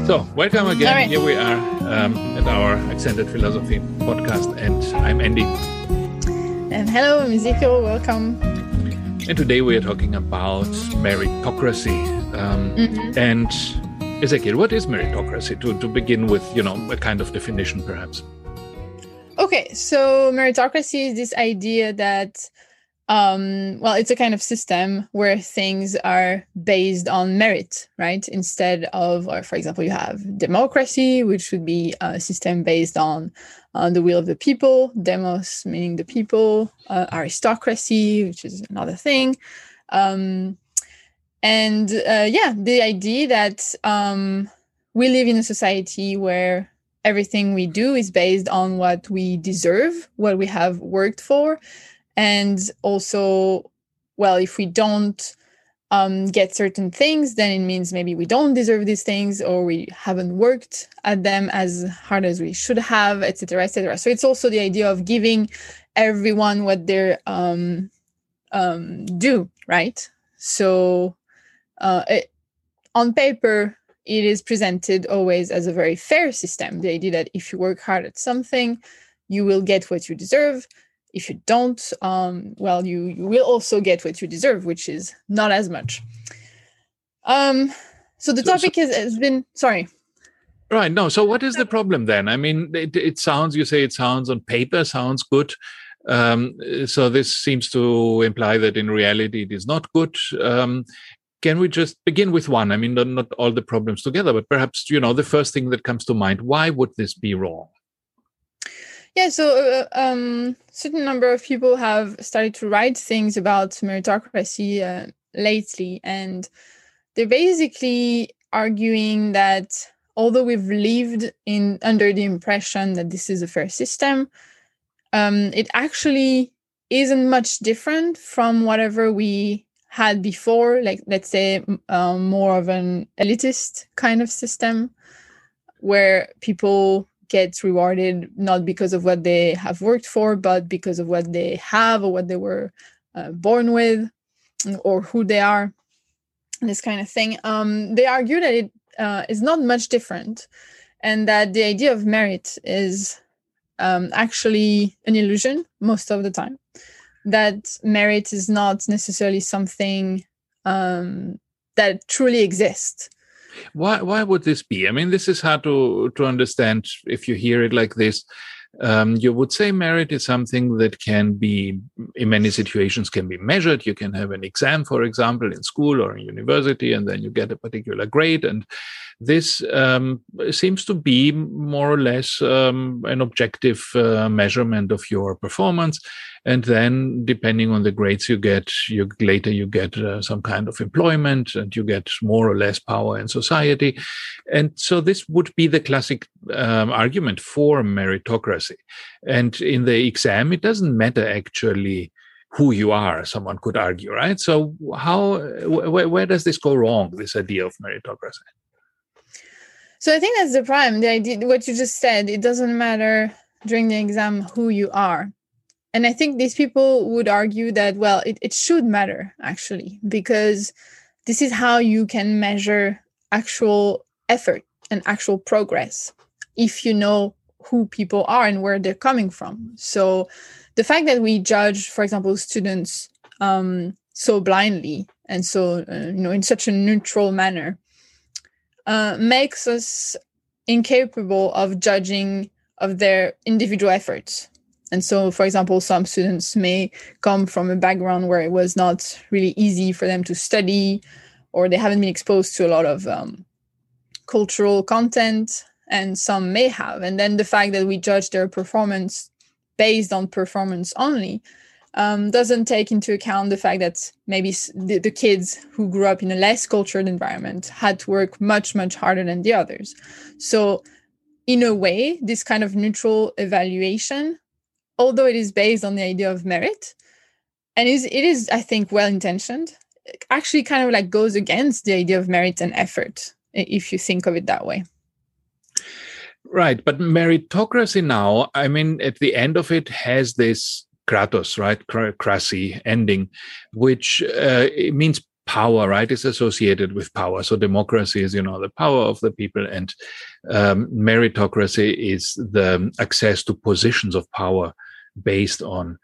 So, welcome again. All right. Here we are at our Accented Philosophy podcast, and I'm Andy. And hello, I'm Ezekiel. Welcome. And today we are talking about meritocracy. And Ezekiel, what is meritocracy? To begin with, a kind of definition, perhaps. Okay, so meritocracy is this idea that, it's a kind of system where things are based on merit, right? Instead of, or for example, you have democracy, which would be a system based on the will of the people, demos meaning the people, aristocracy, which is another thing. The idea that we live in a society where everything we do is based on what we deserve, what we have worked for. And also, if we don't get certain things, then it means maybe we don't deserve these things, or we haven't worked at them as hard as we should have, etc., etc. So it's also the idea of giving everyone what they're due, right? So on paper, it is presented always as a very fair system. The idea that if you work hard at something, you will get what you deserve. If you don't, you will also get what you deserve, which is not as much. So the topic has been, sorry. Right. No. So what is the problem then? I mean, it sounds on paper, sounds good. So this seems to imply that in reality it is not good. Can we just begin with one? I mean, not all the problems together, but perhaps, the first thing that comes to mind, why would this be wrong? Yeah, so certain number of people have started to write things about meritocracy lately, and they're basically arguing that although we've lived under the impression that this is a fair system, it actually isn't much different from whatever we had before, like, let's say, more of an elitist kind of system where people get rewarded not because of what they have worked for, but because of what they have or what they were born with or who they are, this kind of thing. They argue that it is not much different, and that the idea of merit is actually an illusion most of the time, that merit is not necessarily something that truly exists. Why would this be? I mean, this is hard to understand if you hear it like this. You would say merit is something that can be, in many situations, can be measured. You can have an exam, for example, in school or in university, and then you get a particular grade. And this seems to be more or less an objective measurement of your performance. And then, depending on the grades you get, later you get some kind of employment, and you get more or less power in society. And so this would be the classic argument for meritocracy. And in the exam, it doesn't matter actually who you are, someone could argue, right? So where does this go wrong, this idea of meritocracy? So I think that's the problem. The idea, what you just said, it doesn't matter during the exam who you are. And I think these people would argue that, it should matter, actually, because this is how you can measure actual effort and actual progress, if you know who people are and where they're coming from. So the fact that we judge, for example, students so blindly and so, in such a neutral manner, makes us incapable of judging of their individual efforts. And so, for example, some students may come from a background where it was not really easy for them to study, or they haven't been exposed to a lot of cultural content, and some may have. And then the fact that we judge their performance based on performance only doesn't take into account the fact that maybe the kids who grew up in a less cultured environment had to work much, much harder than the others. So in a way, this kind of neutral evaluation, although it is based on the idea of merit, and it is, I think, well-intentioned, actually kind of like goes against the idea of merit and effort, if you think of it that way. Right. But meritocracy now, I mean, at the end of it has this kratos, right? Krasi ending, which it means power, right, is associated with power. So democracy is, the power of the people, and meritocracy is the access to positions of power based on,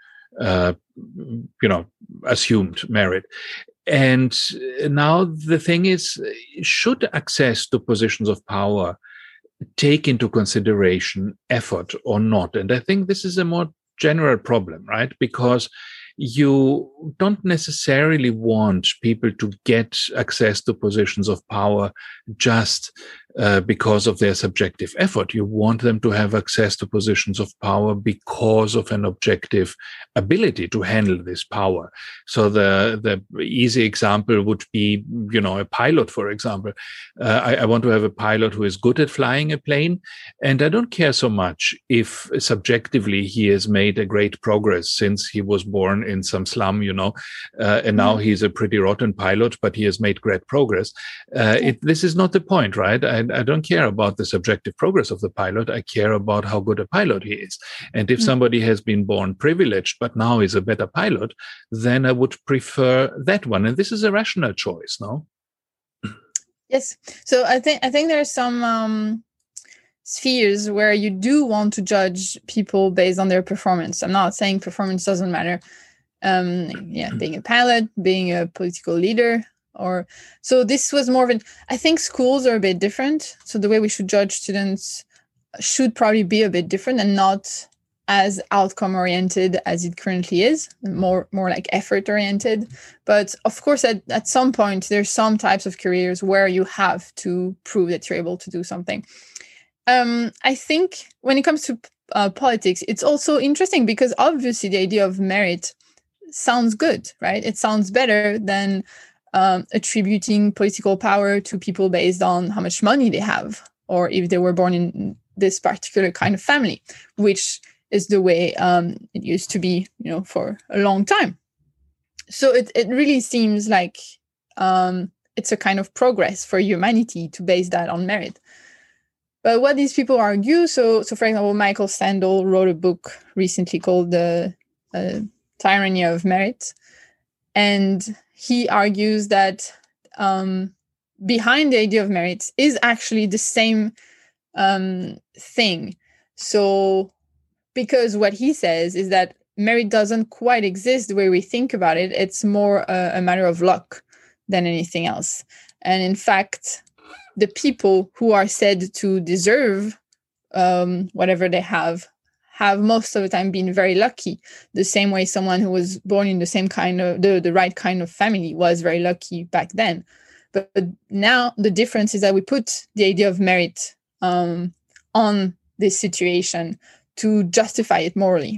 assumed merit. And now the thing is, should access to positions of power take into consideration effort or not? And I think this is a more general problem, right? Because you don't necessarily want people to get access to positions of power just because of their subjective effort. You want them to have access to positions of power because of an objective ability to handle this power. So the easy example would be, a pilot, for example. I want to have a pilot who is good at flying a plane, and I don't care so much if subjectively he has made a great progress since he was born in some slum, and now he's a pretty rotten pilot, but he has made great progress. This is not the point, right? I don't care about the subjective progress of the pilot. I care about how good a pilot he is. And if somebody has been born privileged, but now is a better pilot, then I would prefer that one. And this is a rational choice, no? Yes. So I think there are some spheres where you do want to judge people based on their performance. I'm not saying performance doesn't matter. Being a pilot, being a political leader, so this was more of I think schools are a bit different. So the way we should judge students should probably be a bit different and not as outcome oriented as it currently is, more like effort oriented. But of course, at some point, there's some types of careers where you have to prove that you're able to do something. I think when it comes to politics, it's also interesting because obviously the idea of merit sounds good, right? It sounds better than attributing political power to people based on how much money they have, or if they were born in this particular kind of family, which is the way it used to be, for a long time. So it really seems like it's a kind of progress for humanity to base that on merit. But what these people argue, so for example, Michael Sandel wrote a book recently called The Tyranny of Merit. And he argues that behind the idea of merit is actually the same thing. So, because what he says is that merit doesn't quite exist the way we think about it. It's more a matter of luck than anything else. And in fact, the people who are said to deserve whatever they have most of the time been very lucky, the same way someone who was born in the same kind of the right kind of family was very lucky back then. But now the difference is that we put the idea of merit on this situation to justify it morally.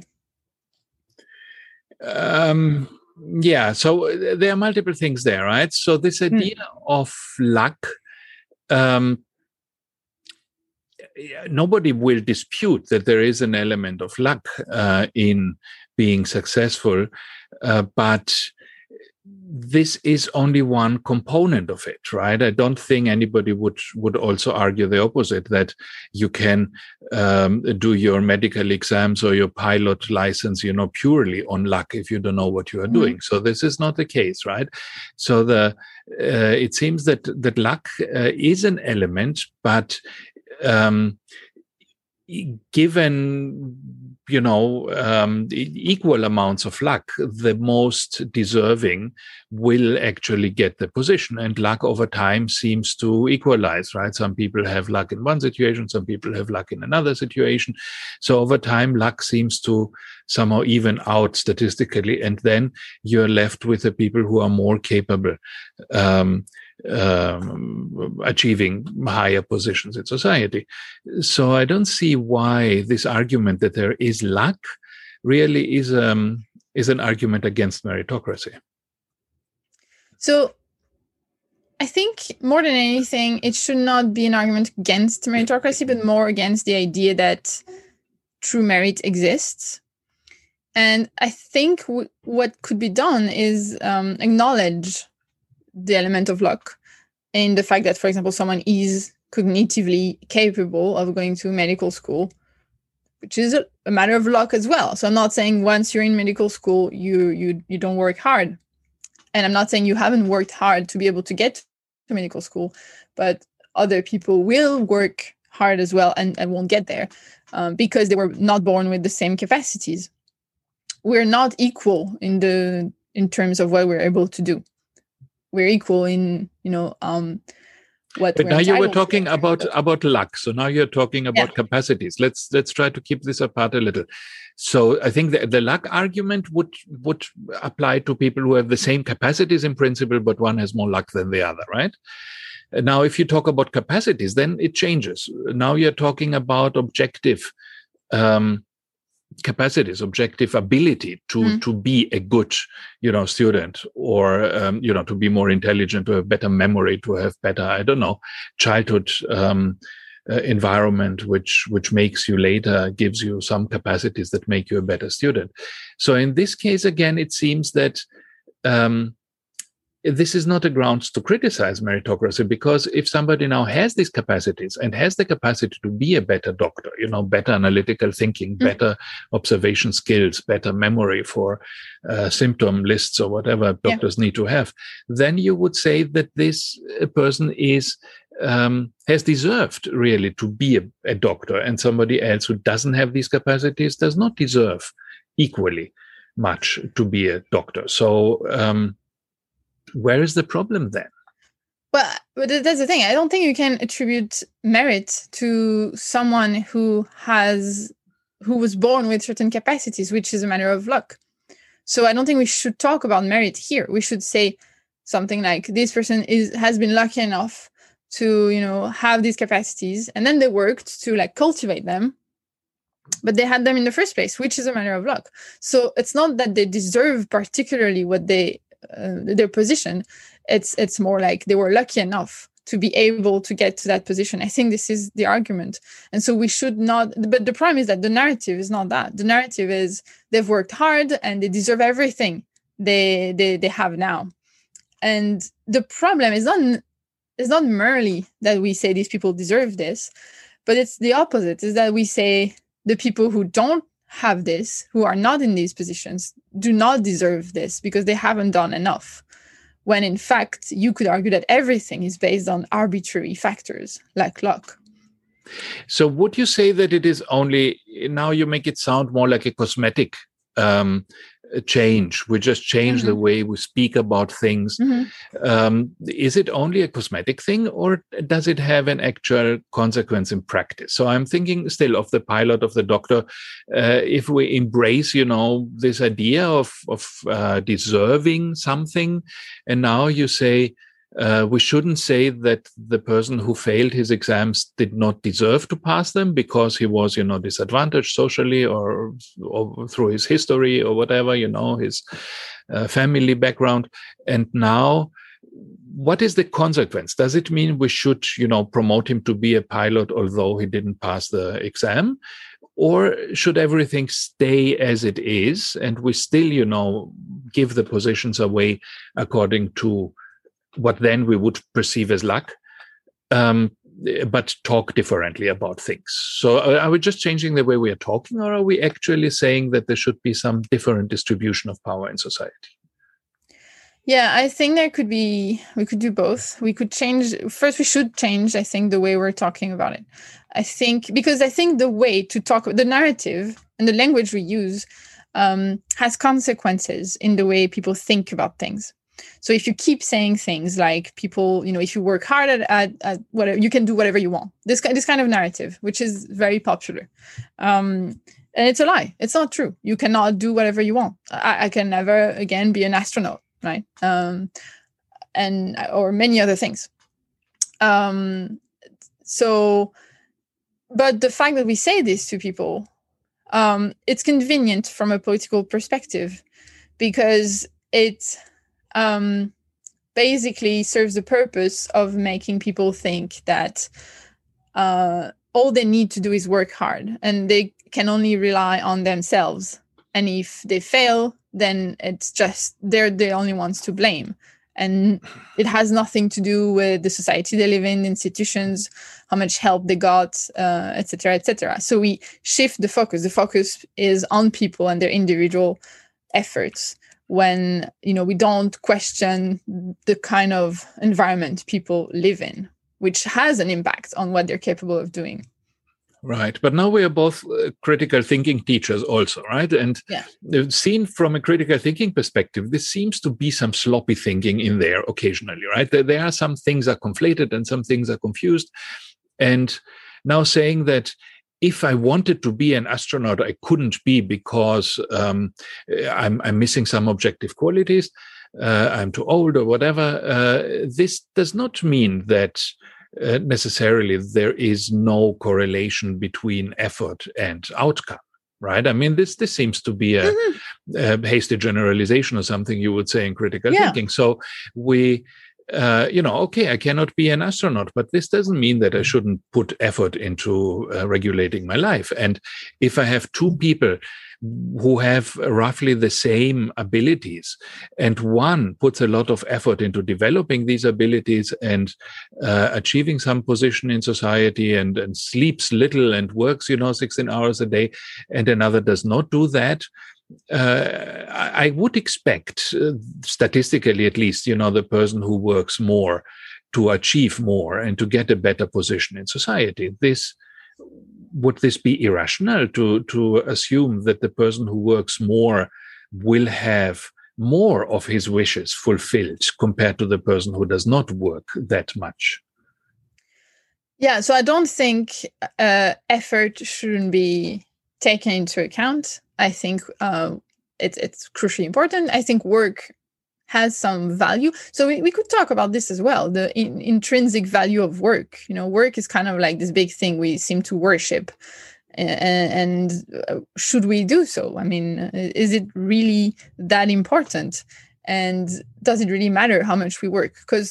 So there are multiple things there, right? So this idea of luck, nobody will dispute that there is an element of luck in being successful, but this is only one component of it, right? I don't think anybody would also argue the opposite, that you can do your medical exams or your pilot license, purely on luck if you don't know what you are doing. So this is not the case, right? So it seems that luck is an element, but given equal amounts of luck, the most deserving will actually get the position, and luck over time seems to equalize, right? Some people have luck in one situation, some people have luck in another situation. So over time, luck seems to somehow even out statistically, and then you're left with the people who are more capable achieving higher positions in society. So I don't see why this argument that there is luck really is an argument against meritocracy. So I think more than anything, it should not be an argument against meritocracy, but more against the idea that true merit exists. And I think what could be done is acknowledge the element of luck in the fact that, for example, someone is cognitively capable of going to medical school, which is a matter of luck as well. So I'm not saying once you're in medical school, you don't work hard. And I'm not saying you haven't worked hard to be able to get to medical school, but other people will work hard as well and won't get there because they were not born with the same capacities. We're not equal in terms of what we're able to do. We're equal in, what. But now you were talking about luck. So now you're talking about capacities. Let's try to keep this apart a little. So I think the luck argument would apply to people who have the same capacities in principle, but one has more luck than the other, right? Now, if you talk about capacities, then it changes. Now you're talking about objective capacities, objective ability to be a good, student, or to be more intelligent, to have better memory, to have better, I don't know, childhood environment, which makes you later, gives you some capacities that make you a better student. So in this case, again, it seems that this is not a grounds to criticize meritocracy, because if somebody now has these capacities and has the capacity to be a better doctor, better analytical thinking, better observation skills, better memory for symptom lists or whatever doctors need to have, then you would say that this person has deserved really to be a doctor, and somebody else who doesn't have these capacities does not deserve equally much to be a doctor. So, where is the problem then? Well, but that's the thing. I don't think you can attribute merit to someone who was born with certain capacities, which is a matter of luck. So I don't think we should talk about merit here. We should say something like, this person has been lucky enough to, have these capacities, and then they worked to cultivate them, but they had them in the first place, which is a matter of luck. So it's not that they deserve particularly what their position. It's more like they were lucky enough to be able to get to that position. I think this is the argument. And so we should not, but the problem is that the narrative is not that. The narrative is they've worked hard and they deserve everything they have now. And the problem is not merely that we say these people deserve this, but it's the opposite, is that we say the people who don't have this, who are not in these positions, do not deserve this because they haven't done enough. When in fact, you could argue that everything is based on arbitrary factors like luck. So would you say that it is only, now you make it sound more like a cosmetic change? We just change the way we speak about things. Is it only a cosmetic thing, or does it have an actual consequence in practice? So I'm thinking still of the pilot, of the doctor. If we embrace, this idea of deserving something, and now you say, we shouldn't say that the person who failed his exams did not deserve to pass them because he was, disadvantaged socially or through his history or whatever, his family background. And now, what is the consequence? Does it mean we should, promote him to be a pilot although he didn't pass the exam? Or should everything stay as it is and we still, give the positions away according to what then we would perceive as luck, but talk differently about things? So are we just changing the way we are talking, or are we actually saying that there should be some different distribution of power in society? Yeah, I think we could do both. We could change, first we should change, I think, the way we're talking about it. Because I think the way to talk, the narrative and the language we use has consequences in the way people think about things. So if you keep saying things like people, if you work hard at whatever, you can do whatever you want. This kind of narrative, which is very popular. And it's a lie. It's not true. You cannot do whatever you want. I can never again be an astronaut, right? Or many other things. But the fact that we say this to people, it's convenient from a political perspective because it basically serves the purpose of making people think that all they need to do is work hard and they can only rely on themselves. And if they fail, then it's just they're the only ones to blame. And it has nothing to do with the society they live in, institutions, how much help they got, et cetera, et cetera. So we shift the focus. The focus is on people and their individual efforts, when, we don't question the kind of environment people live in, which has an impact on what they're capable of doing. Right. But now we are both critical thinking teachers also, right? And seen from a critical thinking perspective, this seems to be some sloppy thinking in there occasionally, right? There are some things are conflated and some things are confused. And now saying that if I wanted to be an astronaut, I couldn't be because I'm missing some objective qualities, I'm too old or whatever. This does not mean that necessarily there is no correlation between effort and outcome, right? I mean, this seems to be a hasty generalization or something you would say in critical thinking. So we... okay, I cannot be an astronaut, but this doesn't mean that I shouldn't put effort into regulating my life. And if I have two people who have roughly the same abilities, and one puts a lot of effort into developing these abilities and achieving some position in society and sleeps little and works, 16 hours a day, and another does not do that, I would expect, statistically at least, the person who works more to achieve more and to get a better position in society. Would this be irrational to assume that the person who works more will have more of his wishes fulfilled compared to the person who does not work that much? Yeah, so I don't think effort shouldn't be taken into account. I think it's crucially important. I think work has some value. So we could talk about this as well, the intrinsic value of work. Work is kind of like this big thing we seem to worship. And should we do so? I mean, is it really that important? And does it really matter how much we work? Because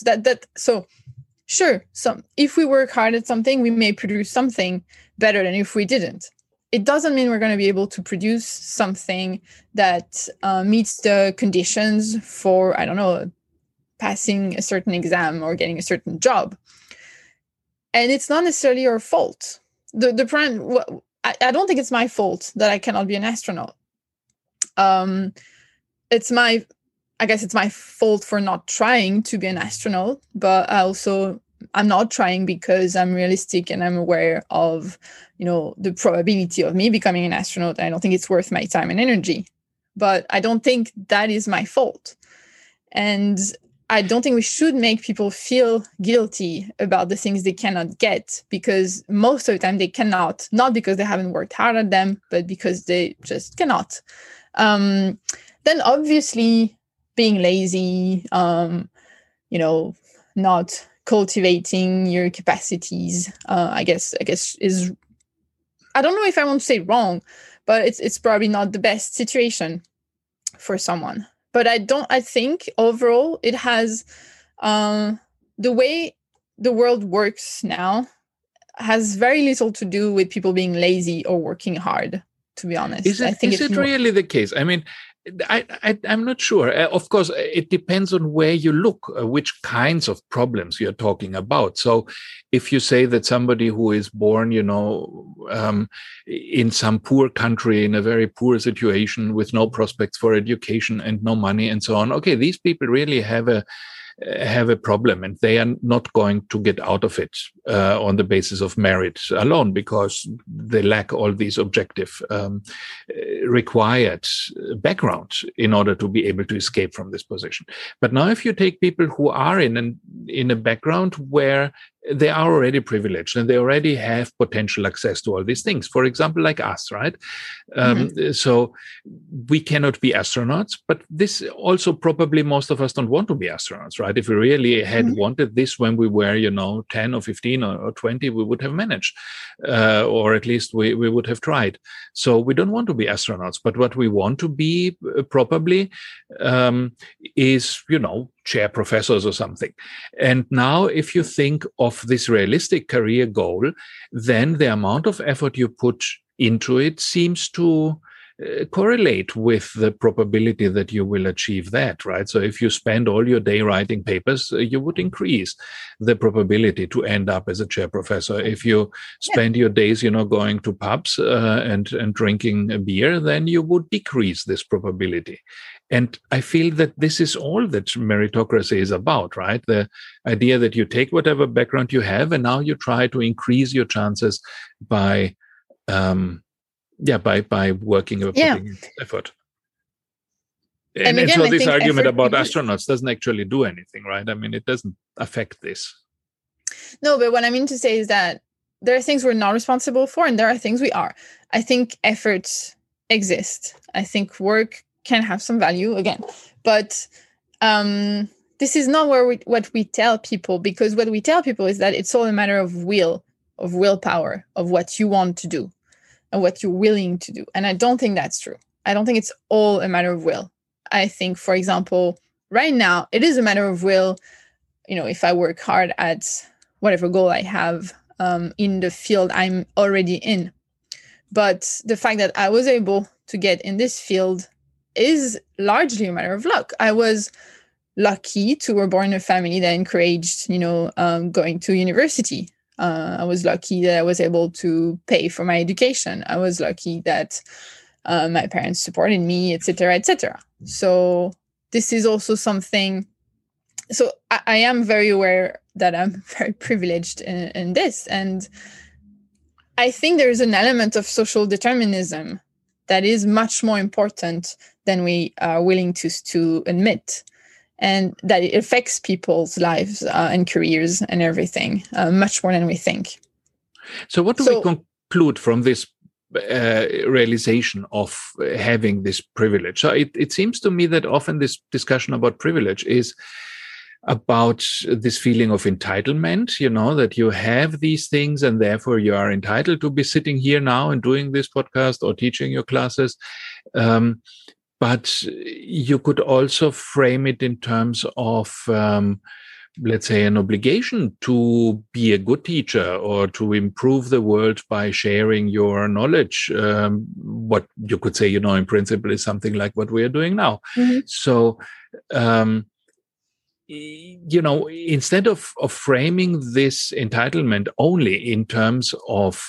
if we work hard at something, we may produce something better than if we didn't. It doesn't mean we're going to be able to produce something that meets the conditions for, I don't know, passing a certain exam or getting a certain job. And it's not necessarily your fault. I don't think it's my fault that I cannot be an astronaut. I guess it's my fault for not trying to be an astronaut, but I'm not trying because I'm realistic and I'm aware of, the probability of me becoming an astronaut. I don't think it's worth my time and energy, but I don't think that is my fault. And I don't think we should make people feel guilty about the things they cannot get, because most of the time they cannot, not because they haven't worked hard at them, but because they just cannot. Then obviously being lazy, not cultivating your capacities, I guess is, I don't know if I want to say wrong, but it's probably not the best situation for someone. But I think overall it has, the way the world works now has very little to do with people being lazy or working hard, to be honest. Is it really the case? I mean, I'm not sure. Of course, it depends on where you look, which kinds of problems you're talking about. So if you say that somebody who is born, in some poor country, in a very poor situation with no prospects for education and no money and so on, okay, these people really have a problem, and they are not going to get out of it on the basis of merit alone, because they lack all these objective required background in order to be able to escape from this position. But now if you take people who are in a background where they are already privileged and they already have potential access to all these things, for example, like us, right? So we cannot be astronauts, but this also probably most of us don't want to be astronauts, right? If we really had wanted this when we were, 10 or 15 or 20, we would have managed, or at least we would have tried. So we don't want to be astronauts, but what we want to be probably is, chair professors or something. And now if you think of this realistic career goal, then the amount of effort you put into it seems to correlate with the probability that you will achieve that, right? So if you spend all your day writing papers, you would increase the probability to end up as a chair professor. If you spend your days, going to pubs and drinking a beer, then you would decrease this probability. And I feel that this is all that meritocracy is about, right? The idea that you take whatever background you have and now you try to increase your chances by working or putting in effort. And again, so this argument about astronauts doesn't actually do anything, right? I mean, it doesn't affect this. No, but what I mean to say is that there are things we're not responsible for and there are things we are. I think efforts exist. I think work can have some value again, but this is not what we tell people, because what we tell people is that it's all a matter of willpower, of what you want to do and what you're willing to do. And I don't think that's true. I don't think it's all a matter of will. I think, for example, right now, it is a matter of will. If I work hard at whatever goal I have in the field I'm already in. But the fact that I was able to get in this field is largely a matter of luck. I was lucky to be born in a family that encouraged, going to university. I was lucky that I was able to pay for my education. I was lucky that my parents supported me, etc., etc. So this is also something. So I am very aware that I'm very privileged in this. And I think there is an element of social determinism that is much more important than we are willing to admit, and that it affects people's lives and careers and everything much more than we think. So what do we conclude from this realization of having this privilege? So it seems to me that often this discussion about privilege is about this feeling of entitlement, that you have these things and therefore you are entitled to be sitting here now and doing this podcast or teaching your classes. But you could also frame it in terms of, let's say, an obligation to be a good teacher or to improve the world by sharing your knowledge. What you could say, in principle, is something like what we are doing now. Mm-hmm. So, instead of framing this entitlement only in terms of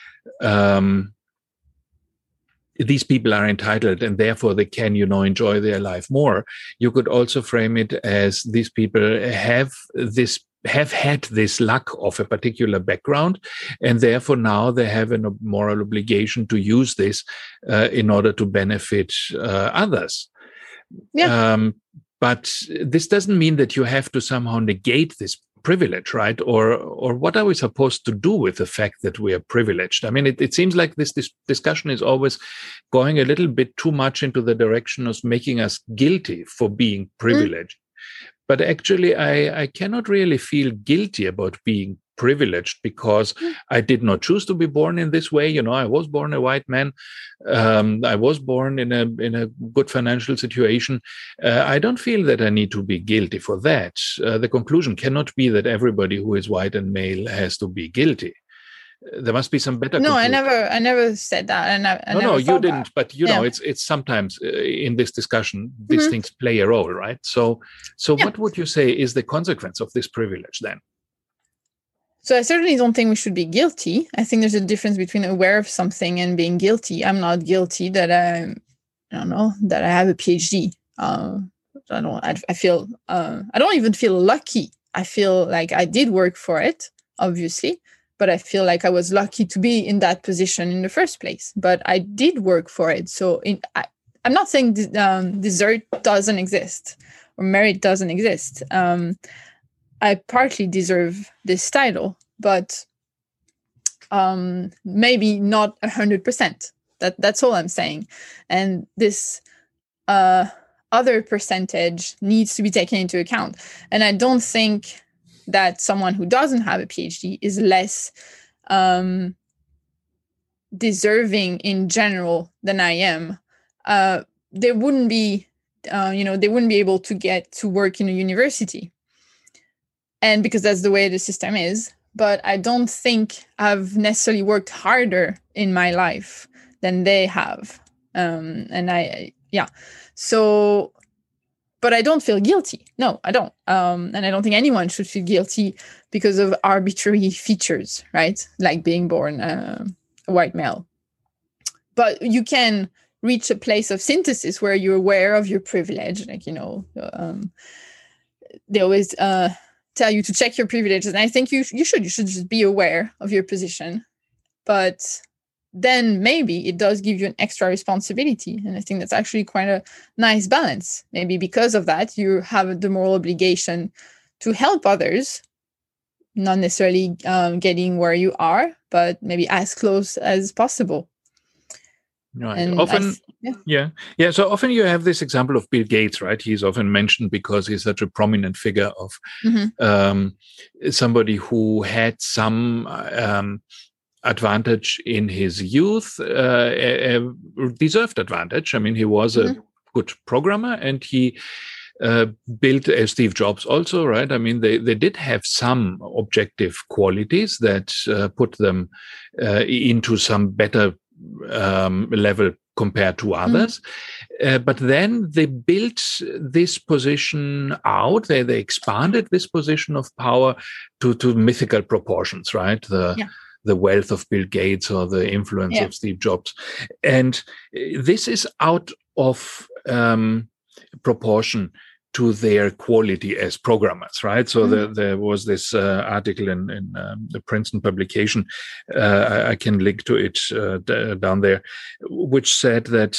these people are entitled and therefore they can, enjoy their life more, you could also frame it as these people have had this luck of a particular background, and therefore now they have a moral obligation to use this in order to benefit others. Yeah. But this doesn't mean that you have to somehow negate this privilege, right? Or what are we supposed to do with the fact that we are privileged? I mean, it seems like this discussion is always going a little bit too much into the direction of making us guilty for being privileged. But actually, I cannot really feel guilty about being privileged because I did not choose to be born in this way. I was born a white man. I was born in a good financial situation. I don't feel that I need to be guilty for that. The conclusion cannot be that everybody who is white and male has to be guilty. There must be some better. No, conclusion. I never said that. And no, you didn't. But know, it's sometimes in this discussion these things play a role, right? So what would you say is the consequence of this privilege then? So I certainly don't think we should be guilty. I think there's a difference between aware of something and being guilty. I'm not guilty that I have a PhD. I don't even feel lucky. I feel like I did work for it, obviously, but I feel like I was lucky to be in that position in the first place. But I did work for it. So I'm not saying desert doesn't exist or merit doesn't exist. I partly deserve this title, but maybe not 100%. That's all I'm saying. And this other percentage needs to be taken into account. And I don't think that someone who doesn't have a PhD is less deserving in general than I am. They wouldn't be able to get to work in a university. And because that's the way the system is. But I don't think I've necessarily worked harder in my life than they have. So, but I don't feel guilty. No, I don't. And I don't think anyone should feel guilty because of arbitrary features, right? Like being born a white male. But you can reach a place of synthesis where you're aware of your privilege. Like, they always tell you to check your privileges. And I think you should just be aware of your position. But then maybe it does give you an extra responsibility. And I think that's actually quite a nice balance. Maybe because of that, you have the moral obligation to help others, not necessarily getting where you are, but maybe as close as possible. Right. And often, So often you have this example of Bill Gates, right? He's often mentioned because he's such a prominent figure of somebody who had some advantage in his youth, a deserved advantage. I mean, he was a good programmer, and he built Steve Jobs also, right? I mean, they did have some objective qualities that put them into some better level compared to others. But then they built this position out. They expanded this position of power to mythical proportions, right? The wealth of Bill Gates or the influence of Steve Jobs. And this is out of proportion to their quality as programmers, right? So there was this article in the Princeton publication, I can link to it down there, which said that,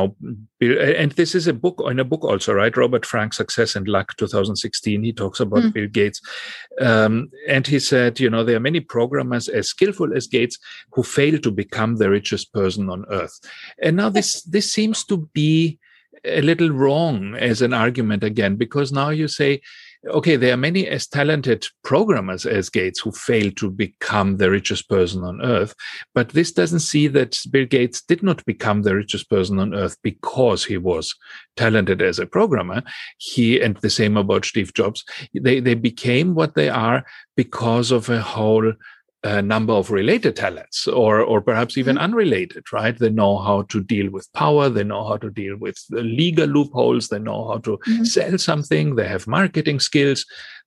and this is in a book also, right? Robert Frank, Success and Luck, 2016, he talks about Bill Gates. And he said, there are many programmers as skillful as Gates who fail to become the richest person on earth. And now this seems to be a little wrong as an argument again, because now you say, okay, there are many as talented programmers as Gates who fail to become the richest person on earth. But this doesn't see that Bill Gates did not become the richest person on earth because he was talented as a programmer. And the same about Steve Jobs. They became what they are because of a whole number of related talents, or perhaps even unrelated, right? They know how to deal with power. They know how to deal with the legal loopholes. They know how to sell something. They have marketing skills.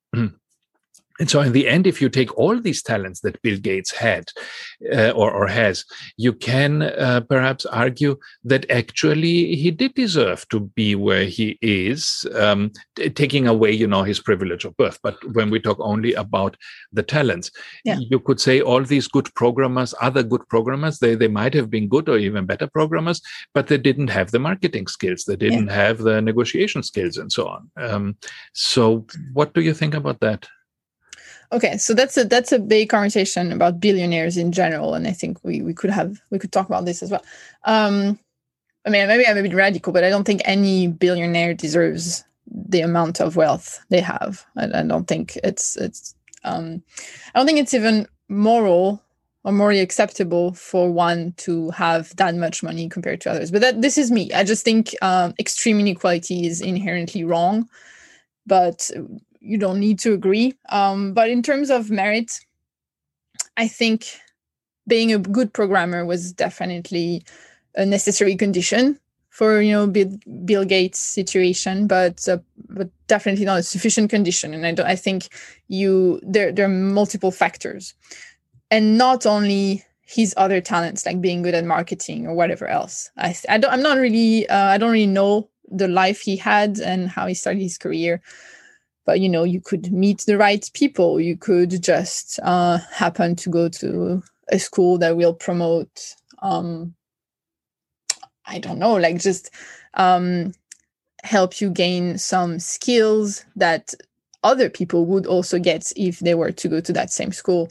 And so in the end, if you take all these talents that Bill Gates had or has, you can perhaps argue that actually he did deserve to be where he is, taking away, his privilege of birth. But when we talk only about the talents, you could say all these good programmers, other good programmers, they might have been good or even better programmers, but they didn't have the marketing skills. They didn't have the negotiation skills and so on. So what do you think about that? Okay, so that's a big conversation about billionaires in general, and I think we could talk about this as well. I mean, maybe I'm a bit radical, but I don't think any billionaire deserves the amount of wealth they have. I don't think it's I don't think it's even moral or morally acceptable for one to have that much money compared to others. But this is me. I just think extreme inequality is inherently wrong, but you don't need to agree. But in terms of merit, I think being a good programmer was definitely a necessary condition for, Bill Gates' situation, but definitely not a sufficient condition. And I think there are multiple factors, and not only his other talents, like being good at marketing or whatever else. I don't really know the life he had and how he started his career. But, you could meet the right people. You could just happen to go to a school that will promote, I don't know, like just help you gain some skills that other people would also get if they were to go to that same school.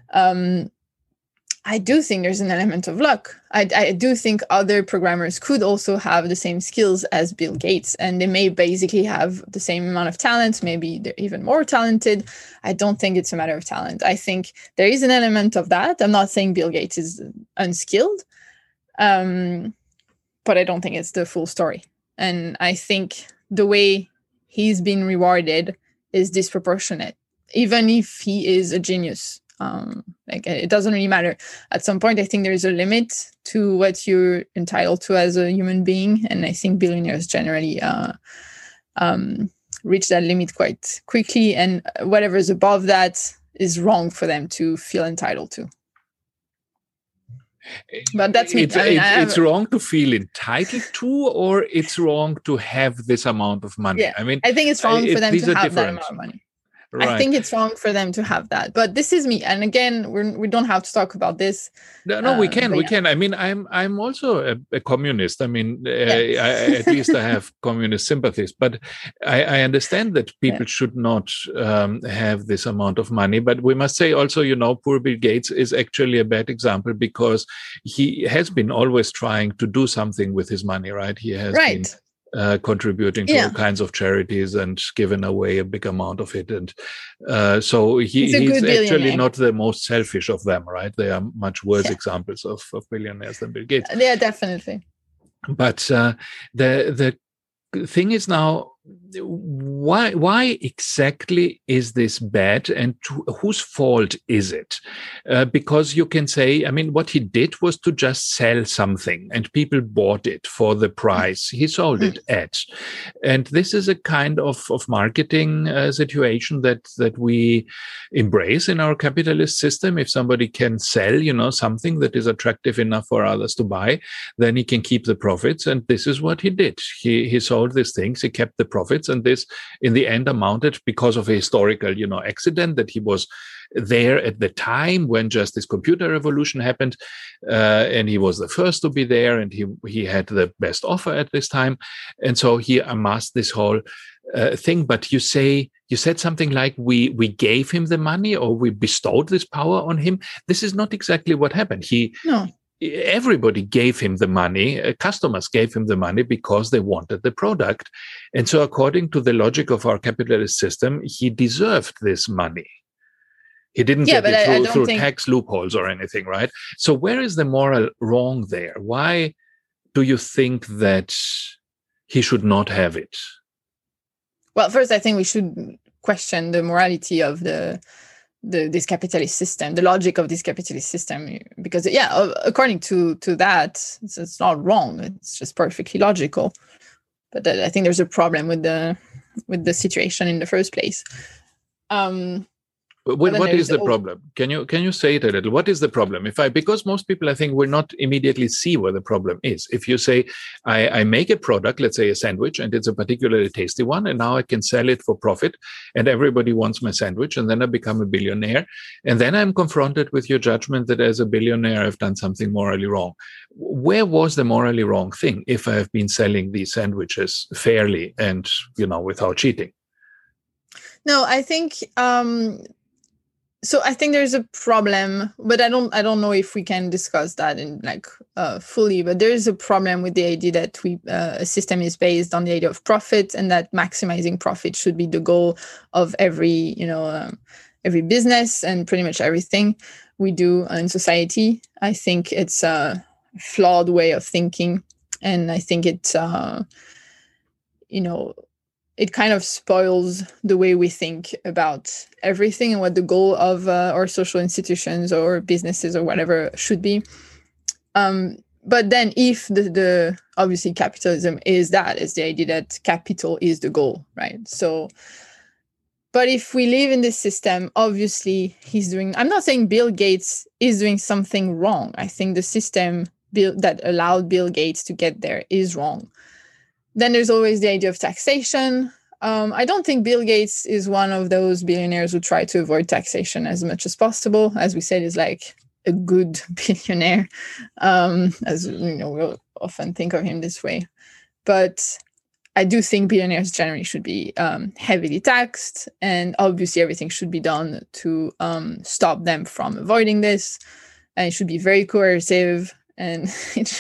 I do think there's an element of luck. I do think other programmers could also have the same skills as Bill Gates, and they may basically have the same amount of talent. Maybe they're even more talented. I don't think it's a matter of talent. I think there is an element of that. I'm not saying Bill Gates is unskilled, but I don't think it's the full story. And I think the way he's been rewarded is disproportionate, even if he is a genius. Like it doesn't really matter. At some point, I think there is a limit to what you're entitled to as a human being, and I think billionaires generally reach that limit quite quickly, and whatever is above that is wrong for them to feel entitled to. But that's me. It's wrong to feel entitled to, or it's wrong to have this amount of money. Yeah, I think it's wrong for them to have that amount of money. Right. I think it's wrong for them to have that. But this is me. And again, we don't have to talk about this. No, we can. I mean, I'm also a communist. I mean, at least I have communist sympathies. But I understand that people should not have this amount of money. But we must say also, poor Bill Gates is actually a bad example, because he has been always trying to do something with his money, right? He has been contributing to all kinds of charities and given away a big amount of it. And so he's actually not the most selfish of them, right? There are much worse examples of billionaires than Bill Gates. Yeah, definitely. But the thing is now, why exactly is this bad, and whose fault is it? Because you can say, I mean, what he did was to just sell something, and people bought it for the price he sold it at. And this is a kind of marketing situation that we embrace in our capitalist system. If somebody can sell, something that is attractive enough for others to buy, then he can keep the profits. And this is what he did. He sold these things, he kept the profits. And this, in the end, amounted, because of a historical, accident, that he was there at the time when just this computer revolution happened, and he was the first to be there, and he had the best offer at this time, and so he amassed this whole thing. But you said something like we gave him the money, or we bestowed this power on him. This is not exactly what happened. Everybody gave him the money. Customers gave him the money because they wanted the product. And so according to the logic of our capitalist system, he deserved this money. He didn't get it through tax loopholes or anything, right? So where is the moral wrong there? Why do you think that he should not have it? Well, first, I think we should question the morality of this capitalist system, the logic of this capitalist system, because according to that, it's not wrong. It's just perfectly logical. But I think there's a problem with the situation in the first place. What is the problem? Can you say it a little? What is the problem? Because most people, I think, will not immediately see where the problem is. If you say, I make a product, let's say a sandwich, and it's a particularly tasty one, and now I can sell it for profit, and everybody wants my sandwich, and then I become a billionaire, and then I'm confronted with your judgment that as a billionaire, I've done something morally wrong. Where was the morally wrong thing if I have been selling these sandwiches fairly and, without cheating? No, I think... So I think there's a problem, but I don't know if we can discuss that in fully. But there is a problem with the idea that a system is based on the idea of profit, and that maximizing profit should be the goal of every business and pretty much everything we do in society. I think it's a flawed way of thinking, and I think it's it kind of spoils the way we think about everything and what the goal of our social institutions or businesses or whatever should be. But then if the obviously capitalism is the idea that capital is the goal, right? So, but if we live in this system, obviously I'm not saying Bill Gates is doing something wrong. I think the system that allowed Bill Gates to get there is wrong. Then there's always the idea of taxation. I don't think Bill Gates is one of those billionaires who try to avoid taxation as much as possible. As we said, is like a good billionaire, as we'll often think of him this way. But I do think billionaires generally should be heavily taxed, and obviously everything should be done to stop them from avoiding this. And it should be very coercive, and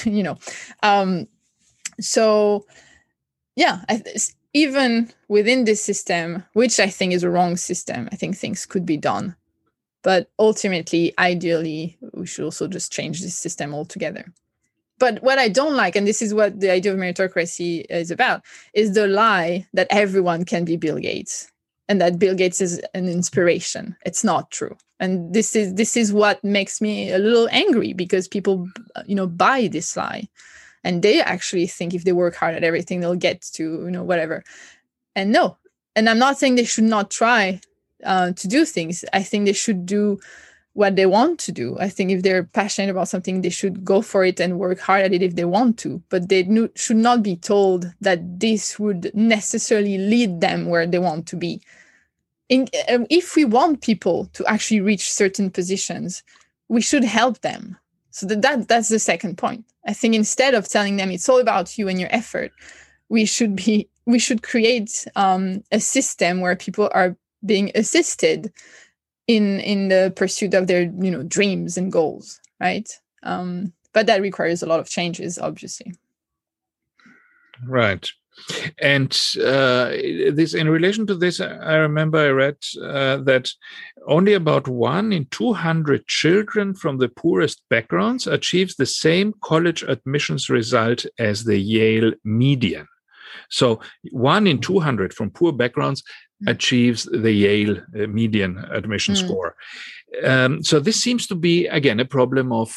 so. Yeah, even within this system, which I think is a wrong system, I think things could be done. But ultimately, ideally, we should also just change this system altogether. But what I don't like, and this is what the idea of meritocracy is about, is the lie that everyone can be Bill Gates. and that Bill Gates is an inspiration. It's not true. And this is what makes me a little angry, because people, buy this lie, and they actually think if they work hard at everything, they'll get to, whatever. And no. And I'm not saying they should not try to do things. I think they should do what they want to do. I think if they're passionate about something, they should go for it and work hard at it if they want to. But they should not be told that this would necessarily lead them where they want to be. If we want people to actually reach certain positions, we should help them. So that's the second point. I think instead of telling them it's all about you and your effort, we should create a system where people are being assisted in the pursuit of their dreams and goals, right? But that requires a lot of changes, obviously. Right. And this, in relation to this, I remember I read that only about 1 in 200 children from the poorest backgrounds achieves the same college admissions result as the Yale median. So 1 in 200 from poor backgrounds achieves the Yale median admission score. So this seems to be, again, a problem of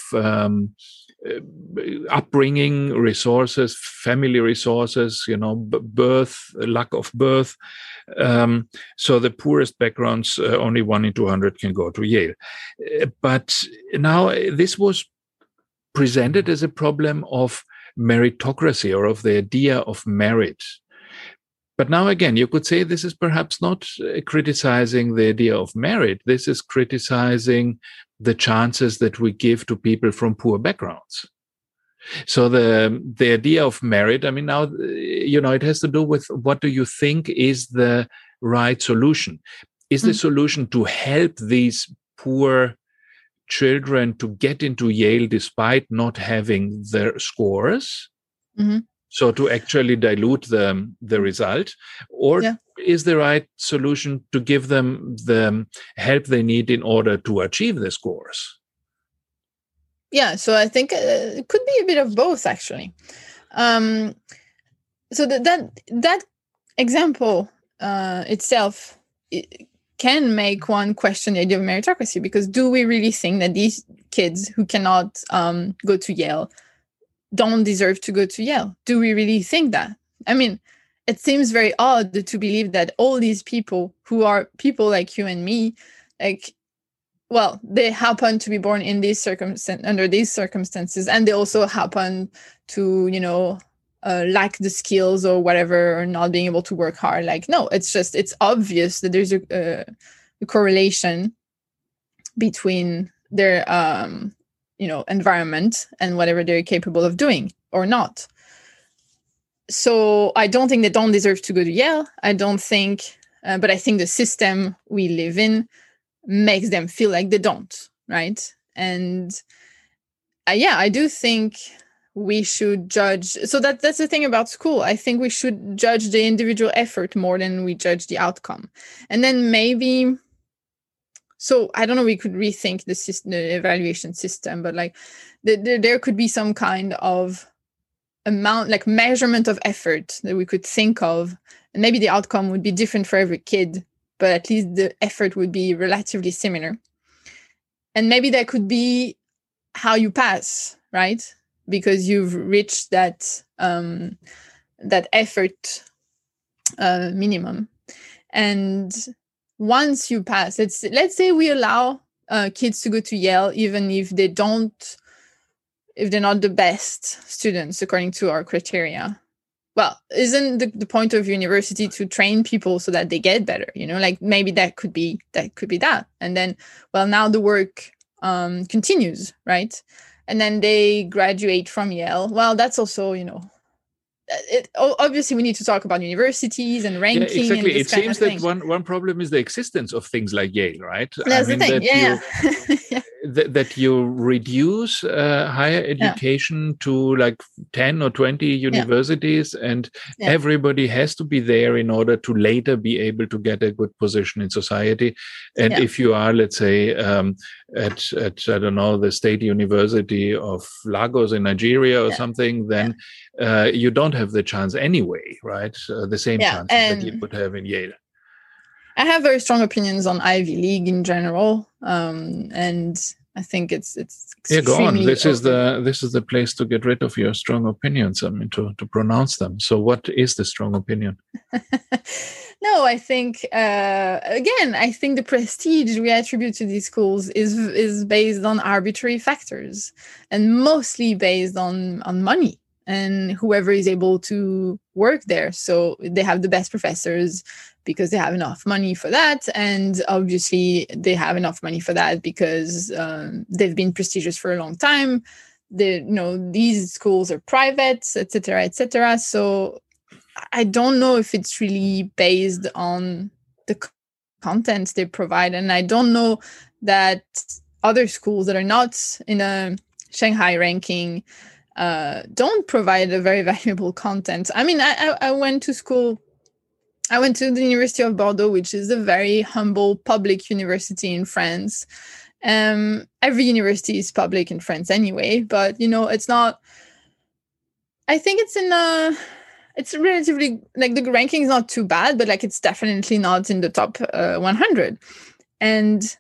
upbringing, resources, family resources, lack of birth. So the poorest backgrounds, only 1 in 200 can go to Yale. But now this was presented as a problem of meritocracy, or of the idea of merit. But now again, you could say this is perhaps not criticizing the idea of merit. This is criticizing the chances that we give to people from poor backgrounds. So the idea of merit, I mean, now, it has to do with what do you think is the right solution? Is the solution to help these poor children to get into Yale despite not having their scores? Mm-hmm. So to actually dilute the result? Or is the right solution to give them the help they need in order to achieve the scores? Yeah, so I think it could be a bit of both, actually. So that example itself can make one question the idea of meritocracy, because do we really think that these kids who cannot go to Yale don't deserve to go to Yale? Do we really think that? I mean, it seems very odd to believe that all these people who are people like you and me, they happen to be born in under these circumstances, and they also happen to, lack the skills or whatever, or not being able to work hard. No, it's obvious that there's a correlation between their environment and whatever they're capable of doing or not. So I don't think they don't deserve to go to Yale. I don't think, but I think the system we live in makes them feel like they don't, right? And I do think we should judge. So that's the thing about school. I think we should judge the individual effort more than we judge the outcome. And then maybe, so I don't know, we could rethink the evaluation system, but there could be some kind of amount, measurement of effort that we could think of. And maybe the outcome would be different for every kid, but at least the effort would be relatively similar. And maybe that could be how you pass, right? Because you've reached that effort minimum. And once you pass, let's say we allow kids to go to Yale, even if they're not the best students according to our criteria. Well, isn't the point of university to train people so that they get better? Maybe that could be that. And then, now the work continues, right? And then they graduate from Yale. Well, that's also, obviously we need to talk about universities and ranking. Yeah, exactly. And it seems that one problem is the existence of things like Yale, right? That's the thing. That you reduce higher education to 10 or 20 universities, and everybody has to be there in order to later be able to get a good position in society. And if you are, let's say, at I don't know, the State University of Lagos in Nigeria or something, then you don't have the chance anyway, right? The same chance that you would have in Yale. I have very strong opinions on Ivy League in general, and I think it's go on. This is over. the place to get rid of your strong opinions. I mean, to pronounce them. So, what is the strong opinion? No, I think again, I think the prestige we attribute to these schools is based on arbitrary factors, and mostly based on money and whoever is able to work there. So they have the best professors because they have enough money for that, and obviously they have enough money for that because they've been prestigious for a long time. These schools are private, etc., etc. So I don't know if it's really based on the content they provide, and I don't know that other schools that are not in a Shanghai ranking don't provide a very valuable content. I mean, I went to school. I went to the University of Bordeaux, which is a very humble public university in France. Every university is public in France anyway, but it's not. I think it's relatively, like, the ranking is not too bad, but like it's definitely not in the top 100. And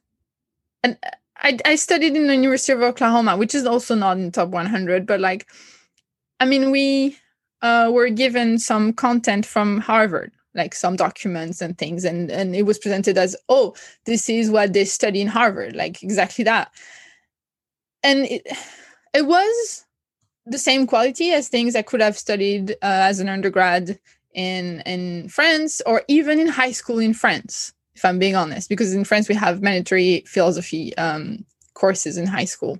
I studied in the University of Oklahoma, which is also not in the top 100, but like, I mean, we were given some content from Harvard, like some documents and things, and it was presented as, oh, this is what they study in Harvard, like exactly that. And it was the same quality as things I could have studied as an undergrad in France, or even in high school in France, if I'm being honest, because in France we have mandatory philosophy courses in high school.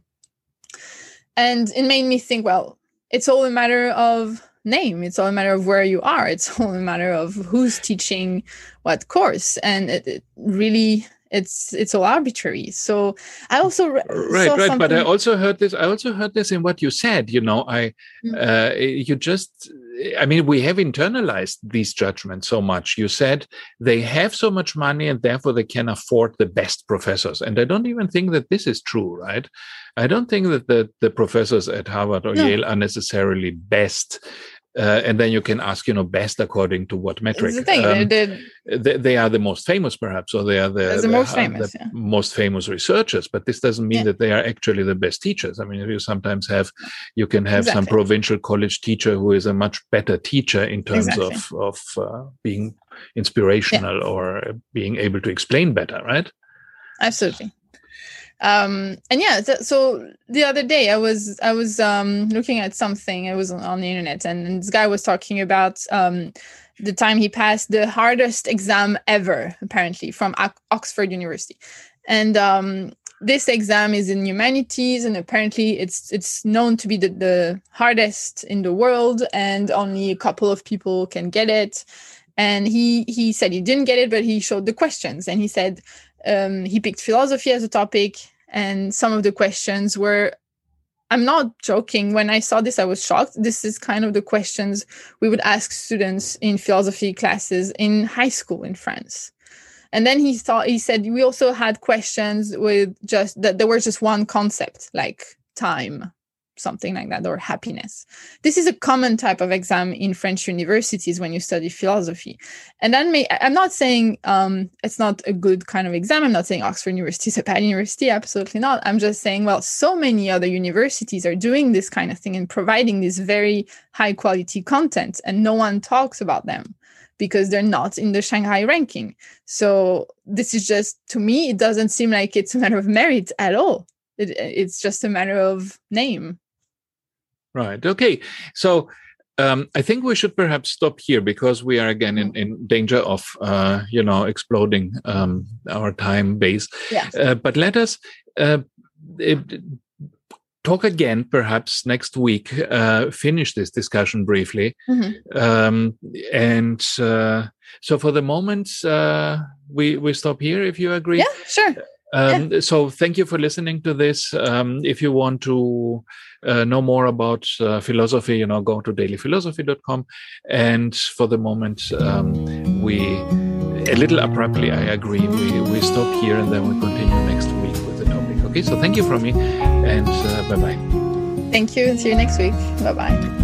And it made me think, well, it's all a matter of name. It's all a matter of where you are. It's all a matter of who's teaching what course. And it really, it's all arbitrary. So I also right. But I also heard this in what you said. You we have internalized these judgments so much. You said they have so much money and therefore they can afford the best professors. And I don't even think that this is true, right? I don't think that the professors at Harvard or Yale are necessarily best. And then you can ask, best according to what metric? The thing. They are the most famous, perhaps, or they are the most famous researchers. But this doesn't mean that they are actually the best teachers. I mean, you can have some provincial college teacher who is a much better teacher in terms of being inspirational or being able to explain better, right? Absolutely. So the other day I was looking at something. It was on the internet, and this guy was talking about the time he passed the hardest exam ever, apparently, from Oxford University. And this exam is in humanities, and apparently it's known to be the hardest in the world, and only a couple of people can get it. And he said he didn't get it, but he showed the questions, and he said he picked philosophy as a topic, and some of the questions were, I'm not joking, when I saw this, I was shocked. This is kind of the questions we would ask students in philosophy classes in high school in France. And then he said we also had questions with just that there was just one concept, like time, something like that, or happiness. This is a common type of exam in French universities when you study philosophy. And I'm not saying it's not a good kind of exam. I'm not saying Oxford University is a bad university. Absolutely not. I'm just saying, well, so many other universities are doing this kind of thing and providing this very high quality content, and no one talks about them because they're not in the Shanghai ranking. So this is just, to me, it doesn't seem like it's a matter of merit at all. It's just a matter of name. Right. Okay. So I think we should perhaps stop here because we are again in danger of, exploding our time base. Yes. But let us talk again, perhaps next week, finish this discussion briefly. And so for the moment, we stop here, if you agree. Yeah, sure. So thank you for listening to this. If you want to know more about philosophy, go to dailyphilosophy.com. And for the moment, we, a little abruptly, I agree, we stop here and then we continue next week with the topic. Okay, so thank you from me, and bye-bye. Thank you. See you next week. Bye-bye.